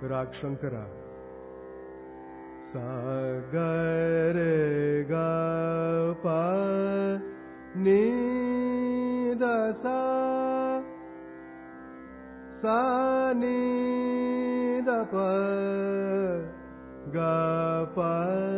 राग शंकरा। सा ग रे ग प नी द सा, सा नी द प ग प